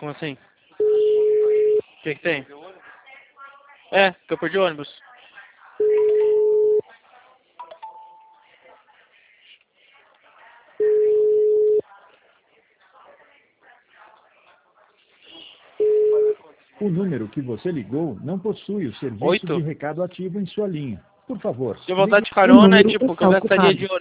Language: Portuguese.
Como assim? O que tem? É, que eu perdi o ônibus. O número que você ligou não possui o serviço 8? de recado ativo em sua linha. Por favor, Se eu voltar de ligue... carona, é tipo, que eu gastaria de ônibus.